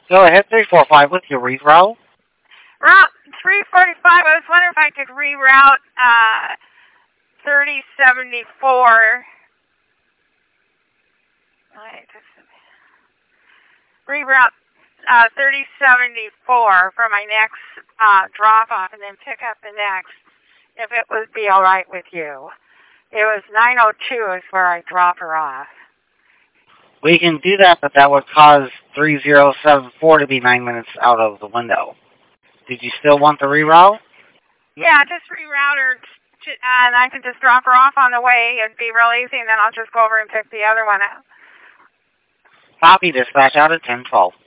Go ahead, 345 with your reroute. Route 345, I was wondering if I could reroute 3074. Reroute 3074 for my next drop-off and then pick up the next, if it would be all right with you. It was 902 is where I drop her off. We can do that, but that would cause 3074 to be 9 minutes out of the window. Did you still want the reroute? Yeah, just reroute her, and I can just drop her off on the way. It'd be real easy, and then I'll just go over and pick the other one up. Copy, dispatch out at 1012.